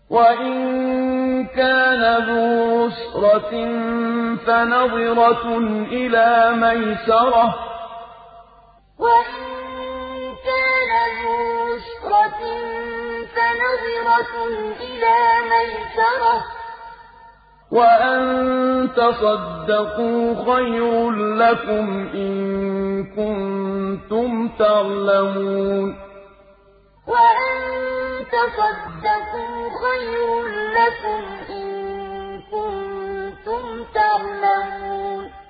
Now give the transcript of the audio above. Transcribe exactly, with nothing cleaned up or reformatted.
وَإِن كَانَ ذُو عُسْرَةٍ فَنَظِرَةٌ إِلَىٰ مَيْسَرَةٍ ۚ وَإِن كَانَ ذُو عُسْرَةٍ فَنَظِرَةٌ إِلَىٰ مَيْسَرَةٍ ۚ وَأَن تَصَدَّقُوا خَيْرٌ لَّكُمْ إِن كُنتُمْ تَعْلَمُونَ وَأَن تَصَدَّقُوا خَيْرٌ لَّكُمْ إِن كُنتُمْ تَعْلَمُونَ